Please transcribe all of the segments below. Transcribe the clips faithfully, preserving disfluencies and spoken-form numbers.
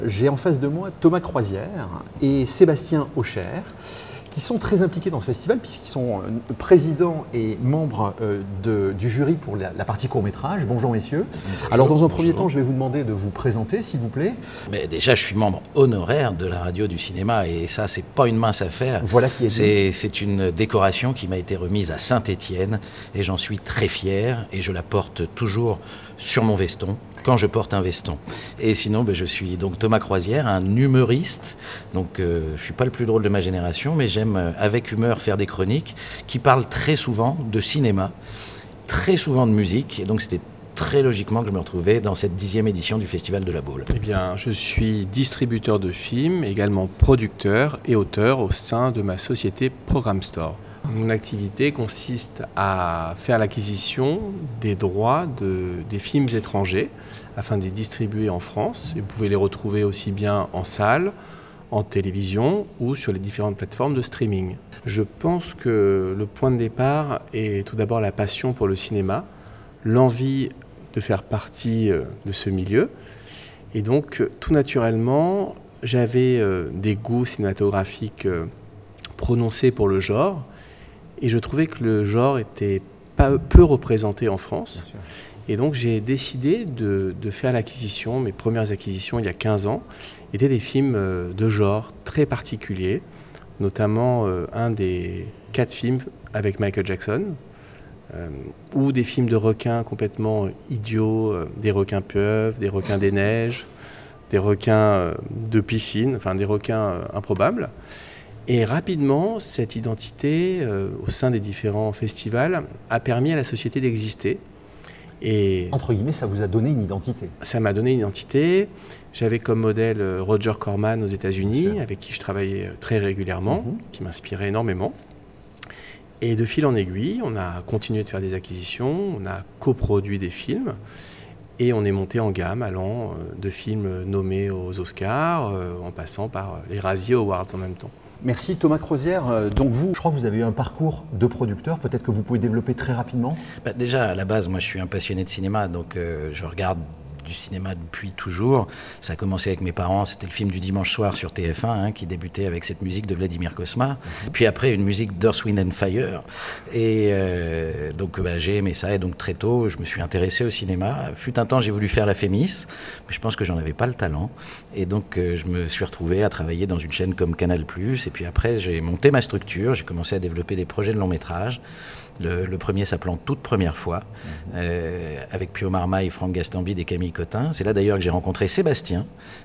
J'ai en face de moi Thomas Croisière et Sébastien Aucher, qui sont très impliqués dans ce festival puisqu'ils sont présidents et membres de, du jury pour la, la partie court-métrage. Bonjour messieurs. Bonjour. Alors dans un premier Bonjour. temps, je vais vous demander de vous présenter s'il vous plaît. Mais déjà, je suis membre honoraire de la radio du cinéma et ça, c'est pas une mince affaire. Voilà qui est c'est, c'est une décoration qui m'a été remise à Saint-Étienne et j'en suis très fier et je la porte toujours sur mon veston, quand je porte un veston. Et sinon, ben, je suis donc Thomas Croisière, un humoriste. Donc, euh, je ne suis pas le plus drôle de ma génération, mais j'aime euh, avec humeur faire des chroniques qui parlent très souvent de cinéma, très souvent de musique. Et donc, c'était très logiquement que je me retrouvais dans cette dixième édition du Festival de la Baule. Eh bien, je suis distributeur de films, également producteur et auteur au sein de ma société Programme Store. Mon activité consiste à faire l'acquisition des droits de, des films étrangers afin de les distribuer en France. Et vous pouvez les retrouver aussi bien en salle, en télévision ou sur les différentes plateformes de streaming. Je pense que le point de départ est tout d'abord la passion pour le cinéma, l'envie de faire partie de ce milieu. Et donc, tout naturellement, j'avais des goûts cinématographiques prononcés pour le genre. Et je trouvais que le genre était pas, peu représenté en France. Et donc j'ai décidé de, de faire l'acquisition. Mes premières acquisitions il y a quinze ans étaient des films de genre très particuliers, notamment euh, un des quatre films avec Michael Jackson, euh, ou des films de requins complètement idiots, euh, des requins pieuvres, des requins des neiges, des requins euh, de piscine, enfin des requins euh, improbables. Et rapidement, cette identité, euh, au sein des différents festivals, a permis à la société d'exister. Et entre guillemets, ça vous a donné une identité. Ça m'a donné une identité. J'avais comme modèle Roger Corman aux États-Unis, avec qui je travaillais très régulièrement, mm-hmm. qui m'inspirait énormément. Et de fil en aiguille, on a continué de faire des acquisitions, on a coproduit des films, et on est monté en gamme, allant de films nommés aux Oscars, euh, en passant par les Razzie Awards en même temps. Merci Thomas Croisière. Donc vous, je crois que vous avez eu un parcours de producteur, peut-être que vous pouvez développer très rapidement. Bah déjà, à la base, moi je suis un passionné de cinéma, donc euh, je regarde du cinéma depuis toujours. Ça a commencé avec mes parents, c'était le film du dimanche soir sur T F un hein, qui débutait avec cette musique de Vladimir Cosma. Mm-hmm. Puis après une musique d'Earth, Wind and Fire. Et euh, donc bah, j'ai aimé ça et donc très tôt je me suis intéressé au cinéma. Fut un temps j'ai voulu faire la Fémis, mais je pense que j'en avais pas le talent. Et donc euh, je me suis retrouvé à travailler dans une chaîne comme Canal plus. Et puis après j'ai monté ma structure, j'ai commencé à développer des projets de long métrage. Le, le premier s'appelant Toute Première Fois, mmh. euh, avec Pio Marmaille, Franck Gastambide et Camille Cotin. C'est là d'ailleurs que j'ai rencontré Sébastien,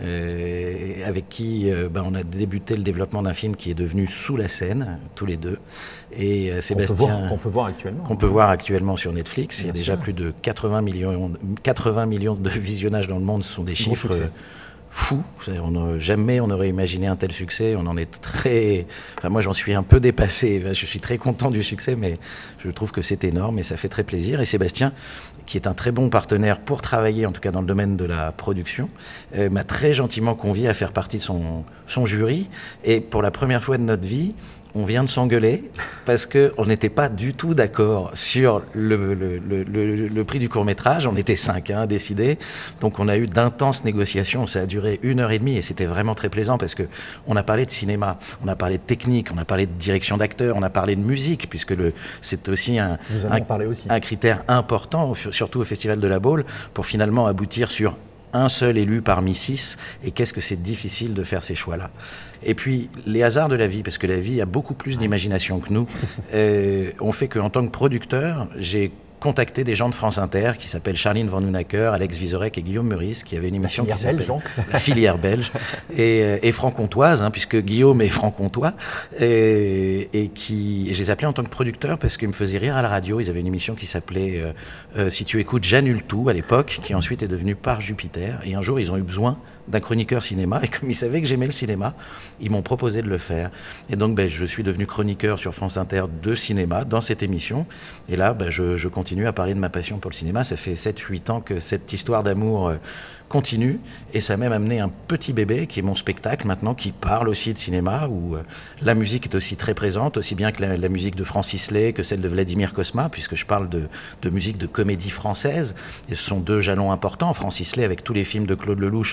euh, avec qui euh, ben, on a débuté le développement d'un film qui est devenu Sous la scène, tous les deux. Et euh, Sébastien, qu'on peut voir, qu'on peut voir actuellement. Qu'on peut voir actuellement sur Netflix. Bien Il y a déjà sûr. plus de quatre-vingts millions, quatre-vingts millions de visionnages dans le monde. Ce sont des bon chiffres... Succès. Fou, on, jamais on aurait imaginé un tel succès, on en est très... Enfin moi j'en suis un peu dépassé, je suis très content du succès mais je trouve que c'est énorme et ça fait très plaisir. Et Sébastien, qui est un très bon partenaire pour travailler en tout cas dans le domaine de la production, euh, m'a très gentiment convié à faire partie de son, son jury et pour la première fois de notre vie, on vient de s'engueuler parce qu'on n'était pas du tout d'accord sur le, le, le, le, le prix du court-métrage. On était cinq hein, à décider. Donc on a eu d'intenses négociations. Ça a duré une heure et demie et c'était vraiment très plaisant parce qu'on a parlé de cinéma, on a parlé de technique, on a parlé de direction d'acteur, on a parlé de musique puisque le, c'est aussi un, un, aussi un critère important, surtout au Festival de la Baule, pour finalement aboutir sur un seul élu parmi six, et qu'est-ce que c'est difficile de faire ces choix-là. Et puis, les hasards de la vie, parce que la vie a beaucoup plus d'imagination que nous, euh, ont fait qu'en tant que producteur, j'ai contacté des gens de France Inter qui s'appellent Charline Van Hoonacker, Alex Vizorek et Guillaume Meurice, qui avaient une émission qui s'appelle belge, La filière belge, et, et franc-comtoise, hein, puisque Guillaume est franc-comtois, et, et qui, et je les appelais en tant que producteur parce qu'ils me faisaient rire à la radio. Ils avaient une émission qui s'appelait euh, euh, Si tu écoutes, j'annule tout, à l'époque, qui ensuite est devenue Par Jupiter, et un jour ils ont eu besoin d'un chroniqueur cinéma, et comme ils savaient que j'aimais le cinéma, ils m'ont proposé de le faire. Et donc ben, je suis devenu chroniqueur sur France Inter de cinéma dans cette émission, et là ben, je, je continue à parler de ma passion pour le cinéma. Ça fait sept huit ans que cette histoire d'amour euh, continue, et ça a même amené un petit bébé qui est mon spectacle maintenant, qui parle aussi de cinéma, où euh, la musique est aussi très présente, aussi bien que la, la musique de Francis Lay que celle de Vladimir Cosma, puisque je parle de, de musique de comédie française, et ce sont deux jalons importants, Francis Lay avec tous les films de Claude Lelouch et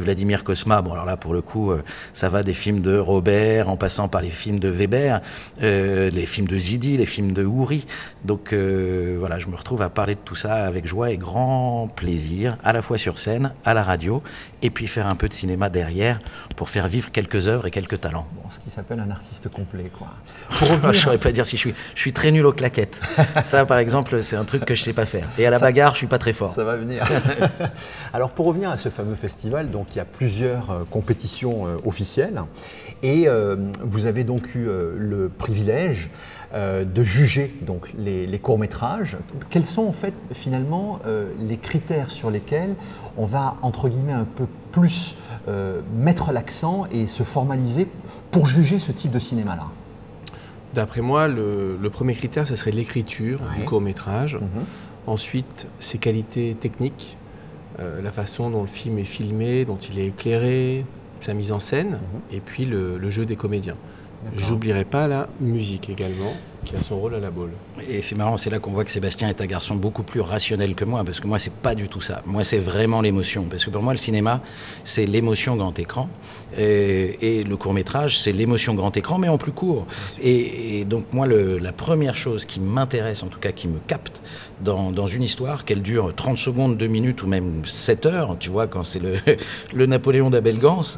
Vladimir Cosma, bon alors là pour le coup, euh, ça va des films de Robert, en passant par les films de Weber, euh, les films de Zidi, les films de Houry. Donc euh, voilà, je me retrouve à parler de tout ça avec joie et grand plaisir, à la fois sur scène, à la radio, et puis faire un peu de cinéma derrière pour faire vivre quelques œuvres et quelques talents. Bon, ce qui s'appelle un artiste complet, quoi. Pour revenir... Je ne saurais pas dire si je suis, je suis très nul aux claquettes. Ça, par exemple, c'est un truc que je ne sais pas faire. Et à la ça, bagarre, je ne suis pas très fort. Ça va venir. Alors, pour revenir à ce fameux festival, donc il y a plusieurs euh, compétitions euh, officielles. Et euh, vous avez donc eu euh, le privilège euh, de juger donc, les, les courts-métrages. Quels sont en fait finalement euh, les critères sur lesquels on va, entre guillemets, un peu plus euh, mettre l'accent et se formaliser pour juger ce type de cinéma-là? D'après moi, le, le premier critère, ce serait l'écriture ouais. du court-métrage. Mm-hmm. Ensuite, ses qualités techniques, euh, la façon dont le film est filmé, dont il est éclairé, sa mise en scène, mm-hmm. et puis le, le jeu des comédiens. J'oublierai pas la musique également, qui a son rôle à la Baule. Et c'est marrant, c'est là qu'on voit que Sébastien est un garçon beaucoup plus rationnel que moi, parce que moi, c'est pas du tout ça. Moi, c'est vraiment l'émotion. Parce que pour moi, le cinéma, c'est l'émotion grand écran. Et, et le court-métrage, c'est l'émotion grand écran, mais en plus court. Et, et donc, moi, le, la première chose qui m'intéresse, en tout cas, qui me capte dans, dans une histoire, qu'elle dure trente secondes, deux minutes ou même sept heures, tu vois, quand c'est le, le Napoléon d'Abel Gance,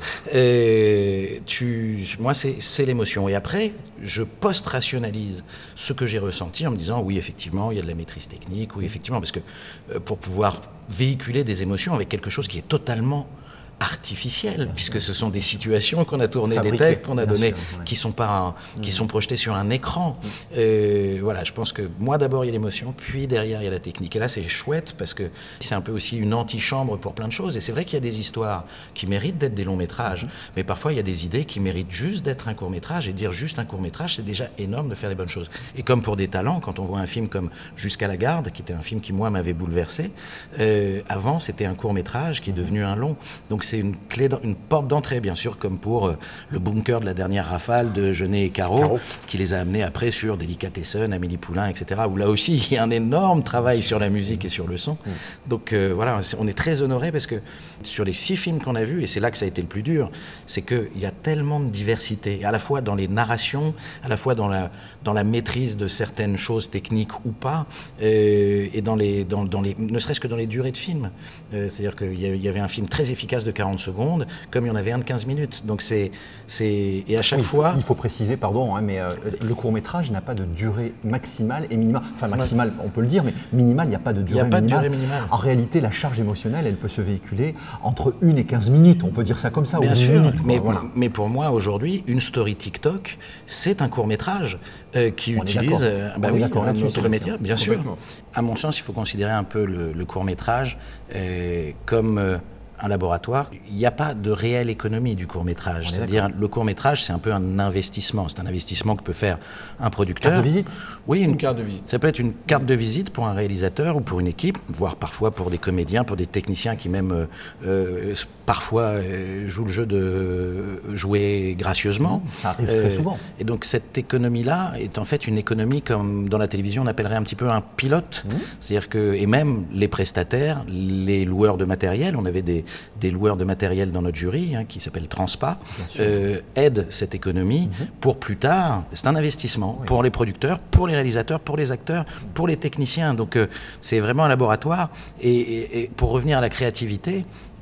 et tu, moi, c'est, c'est l'émotion. Et après, je post-rationalise ce que j'ai ressenti en me disant oui, effectivement, il y a de la maîtrise technique, oui, effectivement, parce que euh, pour pouvoir véhiculer des émotions avec quelque chose qui est totalement artificiel, bien puisque sûr. Ce sont des situations qu'on a tournées, Fabriqué, des textes qu'on a donnés, ouais. qui sont pas, un, qui mmh. sont projetés sur un écran. Mmh. Euh, voilà, je pense que moi d'abord il y a l'émotion, puis derrière il y a la technique. Et là c'est chouette parce que c'est un peu aussi une antichambre pour plein de choses. Et c'est vrai qu'il y a des histoires qui méritent d'être des longs métrages, mmh. mais parfois il y a des idées qui méritent juste d'être un court métrage. Et dire juste un court métrage, c'est déjà énorme de faire des bonnes choses. Et comme pour des talents, quand on voit un film comme Jusqu'à la garde, qui était un film qui moi m'avait bouleversé, euh, avant c'était un court métrage qui est devenu un long. Donc c'est une clé, une porte d'entrée, bien sûr, comme pour euh, le bunker de la dernière rafale de Jeunet et Caro, Caro, qui les a amenés après sur Délicatessen, Amélie Poulain, et cetera, où là aussi, il y a un énorme travail sur la musique et sur le son. Mmh. Donc euh, voilà, on est très honorés parce que sur les six films qu'on a vus, et c'est là que ça a été le plus dur, c'est qu'il y a tellement de diversité, à la fois dans les narrations, à la fois dans la, dans la maîtrise de certaines choses techniques ou pas, euh, et dans les, dans, dans les, ne serait-ce que dans les durées de films. Euh, c'est-à-dire qu'il y, y avait un film très efficace de quarante secondes, comme il y en avait un de quinze minutes. Donc c'est, c'est... Et à chaque oui, fois... Il faut préciser, pardon, hein, mais euh, le court-métrage n'a pas de durée maximale et minimale. Enfin, maximale, on peut le dire, mais minimale, il n'y a pas de durée minimale. Il n'y a pas de durée minimale. En réalité, la charge émotionnelle, elle peut se véhiculer entre une et quinze minutes. On peut dire ça comme ça. Bien ou sûr, minutes, mais, voilà. mais pour moi, aujourd'hui, une story TikTok, c'est un court-métrage euh, qui on utilise euh, bah oui, un autre média, bien sûr. À mon sens, il faut considérer un peu le, le court-métrage euh, comme... Euh, un laboratoire, il n'y a pas de réelle économie du court-métrage. C'est-à-dire, d'accord. le court-métrage, c'est un peu un investissement. C'est un investissement que peut faire un producteur. Carte de visite ? Oui, une, une carte de visite. Ça peut être une carte de visite pour un réalisateur ou pour une équipe, voire parfois pour des comédiens, pour des techniciens qui même euh, euh, parfois euh, jouent le jeu de jouer gracieusement. Ça arrive euh, très souvent. Et donc, cette économie-là est en fait une économie comme dans la télévision, on appellerait un petit peu un pilote. Mmh. C'est-à-dire que, et même les prestataires, les loueurs de matériel, on avait des des loueurs de matériel dans notre jury, hein, qui s'appelle Transpa, euh, aident cette économie mm-hmm. pour plus tard. C'est un investissement oui. pour les producteurs, pour les réalisateurs, pour les acteurs, pour les techniciens. Donc euh, c'est vraiment un laboratoire. Et, et, et pour revenir à la créativité,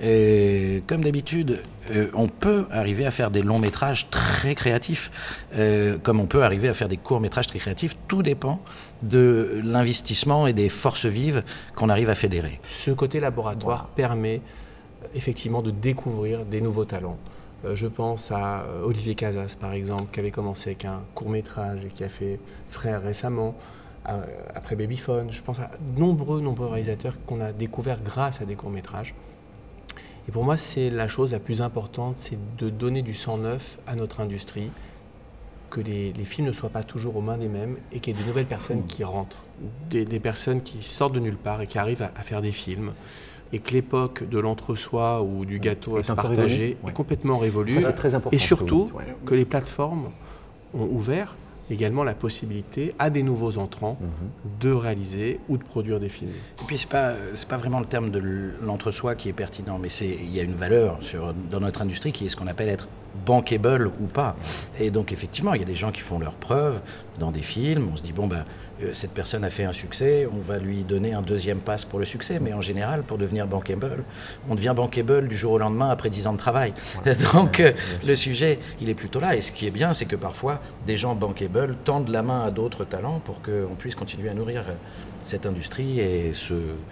euh, comme d'habitude, euh, on peut arriver à faire des longs métrages très créatifs, euh, comme on peut arriver à faire des courts métrages très créatifs. Tout dépend de l'investissement et des forces vives qu'on arrive à fédérer. Ce côté laboratoire voilà. permet effectivement de découvrir des nouveaux talents. Euh, je pense à euh, Olivier Casas, par exemple, qui avait commencé avec un court-métrage et qui a fait Frères récemment, euh, après Babyphone. Je pense à nombreux, nombreux réalisateurs qu'on a découverts grâce à des courts-métrages. Et pour moi, c'est la chose la plus importante, c'est de donner du sang neuf à notre industrie, que les, les films ne soient pas toujours aux mains des mêmes et qu'il y ait de nouvelles personnes mmh. qui rentrent, des, des personnes qui sortent de nulle part et qui arrivent à, à faire des films. Et que l'époque de l'entre-soi ou du gâteau à se partager est complètement révolue. Ça, c'est très important. Et surtout, que les plateformes ont ouvert également la possibilité à des nouveaux entrants mmh. de réaliser ou de produire des films. Et puis c'est pas c'est pas vraiment le terme de l'entre-soi qui est pertinent, mais c'est il y a une valeur sur, dans notre industrie qui est ce qu'on appelle être bankable ou pas. Et donc effectivement, il y a des gens qui font leurs preuves dans des films. On se dit bon ben euh, cette personne a fait un succès, on va lui donner un deuxième pass pour le succès. Mais en général, pour devenir bankable, on devient bankable du jour au lendemain après dix ans de travail. Voilà. Donc euh, le sujet, il est plutôt là. Et ce qui est bien, c'est que parfois des gens bankable tendent la main à d'autres talents pour qu'on puisse continuer à nourrir cette industrie et ce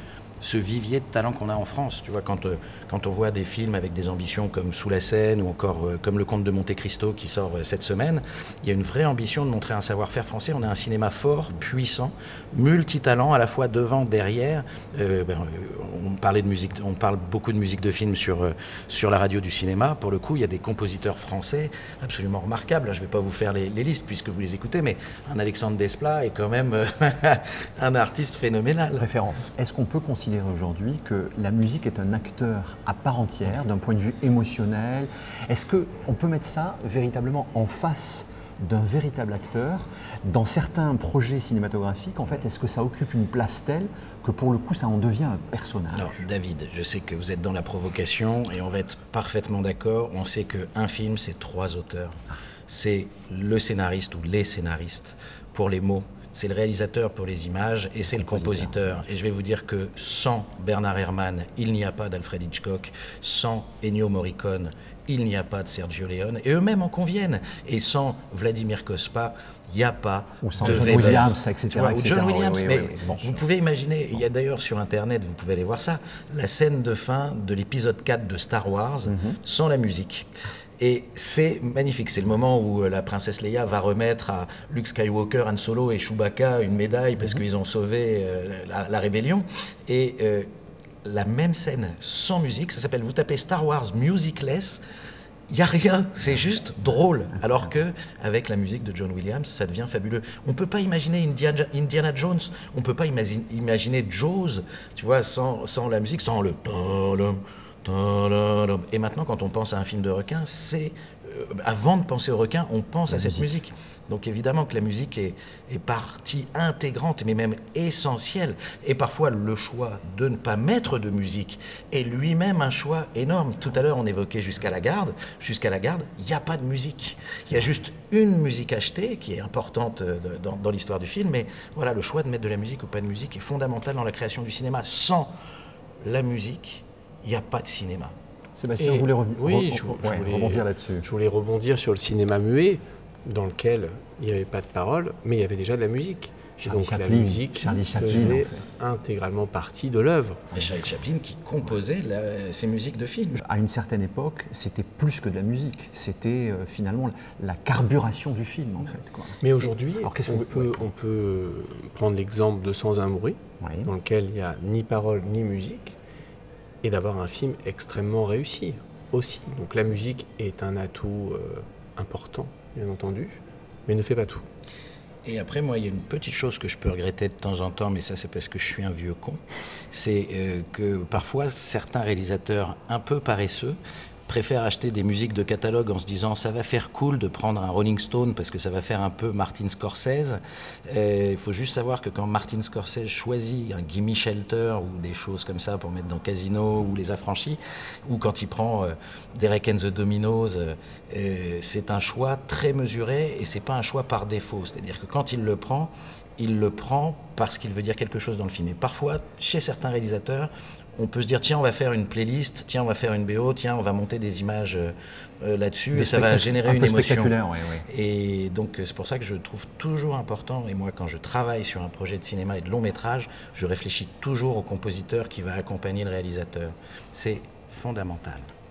ce vivier de talent qu'on a en France. Tu vois, quand, euh, quand on voit des films avec des ambitions comme Sous la Seine ou encore euh, comme Le Comte de Monte Cristo qui sort euh, cette semaine, il y a une vraie ambition de montrer un savoir-faire français. On a un cinéma fort, puissant, multitalent, à la fois devant, derrière. Euh, ben, on parlait de musique, on parle beaucoup de musique de film sur, euh, sur la radio du cinéma. Pour le coup, il y a des compositeurs français absolument remarquables. Je ne vais pas vous faire les, les listes puisque vous les écoutez, mais un Alexandre Desplat est quand même euh, un artiste phénoménal. Référence. Est-ce qu'on peut considérer aujourd'hui que la musique est un acteur à part entière d'un point de vue émotionnel? Est-ce qu'on peut mettre ça véritablement en face d'un véritable acteur? Dans certains projets cinématographiques, en fait, est-ce que ça occupe une place telle que pour le coup ça en devient un personnage? Alors David, je sais que vous êtes dans la provocation et on va être parfaitement d'accord. On sait qu'un film, c'est trois auteurs. C'est le scénariste ou les scénaristes pour les mots. C'est le réalisateur pour les images et c'est le compositeur. Et je vais vous dire que sans Bernard Herrmann, il n'y a pas d'Alfred Hitchcock. Sans Ennio Morricone, il n'y a pas de Sergio Leone. Et eux-mêmes en conviennent. Et sans Vladimir Cospa, il n'y a pas ou sans de John Weber. Williams, et cetera, Ou et cetera. John Williams, oui, oui, mais oui, oui. Bon, vous pouvez imaginer, il y a d'ailleurs sur Internet, vous pouvez aller voir ça, la scène de fin de l'épisode quatre de Star Wars, mm-hmm. sans la musique. Et c'est magnifique, c'est le moment où la princesse Leia va remettre à Luke Skywalker, Han Solo et Chewbacca une médaille parce mm-hmm. qu'ils ont sauvé euh, la, la rébellion. Et euh, la même scène sans musique, ça s'appelle, vous tapez Star Wars Musicless, il n'y a rien, c'est juste drôle. Alors qu'avec la musique de John Williams, ça devient fabuleux. On ne peut pas imaginer Indiana, Indiana Jones, on ne peut pas imagine, imaginer Jaws, tu vois, sans, sans la musique, sans le... Et maintenant, quand on pense à un film de requin, c'est euh, avant de penser au requin, on pense la à cette musique. musique. Donc évidemment que la musique est, est partie intégrante, mais même essentielle. Et parfois, le choix de ne pas mettre de musique est lui-même un choix énorme. Tout à l'heure, on évoquait Jusqu'à la garde. Jusqu'à la garde, il n'y a pas de musique. Il y a juste une musique achetée qui est importante dans, dans l'histoire du film. Mais voilà, le choix de mettre de la musique ou pas de musique est fondamental dans la création du cinéma. Sans la musique, il n'y a pas de cinéma. Sébastien, vous voulez rev- oui, re- je, re- je ouais, voulais, rebondir là-dessus. Je voulais rebondir sur le cinéma muet, dans lequel il n'y avait pas de parole, mais il y avait déjà de la musique. Et donc Chaplin, la musique Charlie Chaplin, faisait en fait. intégralement partie de l'œuvre. Et Charlie Chaplin qui composait la, ses musiques de films. À une certaine époque, c'était plus que de la musique. C'était euh, finalement la, la carburation du film, en fait, quoi. Mais aujourd'hui, Alors, qu'est-ce on, que- peut, on peut prendre l'exemple de Sans un bruit, Oui. dans lequel il n'y a ni parole ni musique, et d'avoir un film extrêmement réussi aussi. Donc la musique est un atout euh, important, bien entendu, mais ne fait pas tout. Et après, moi, il y a une petite chose que je peux regretter de temps en temps, mais ça, c'est parce que je suis un vieux con. C'est euh, que parfois, certains réalisateurs un peu paresseux préfèrent acheter des musiques de catalogue en se disant ça va faire cool de prendre un Rolling Stone parce que ça va faire un peu Martin Scorsese. Euh, Il faut juste savoir que quand Martin Scorsese choisit un Gimme Shelter ou des choses comme ça pour mettre dans Casino ou Les Affranchis, ou quand il prend euh, Derek and the Dominos, euh, euh, c'est un choix très mesuré et c'est pas un choix par défaut. C'est-à-dire que quand il le prend, il le prend parce qu'il veut dire quelque chose dans le film. Et parfois, chez certains réalisateurs, on peut se dire tiens on va faire une playlist, tiens on va faire une B O, tiens on va monter des images euh, là-dessus Des et ça va spectac- générer un une peu émotion. spectaculaire, oui, oui. Et donc c'est pour ça que je trouve toujours important, et moi quand je travaille sur un projet de cinéma et de long métrage, je réfléchis toujours au compositeur qui va accompagner le réalisateur. C'est fondamental.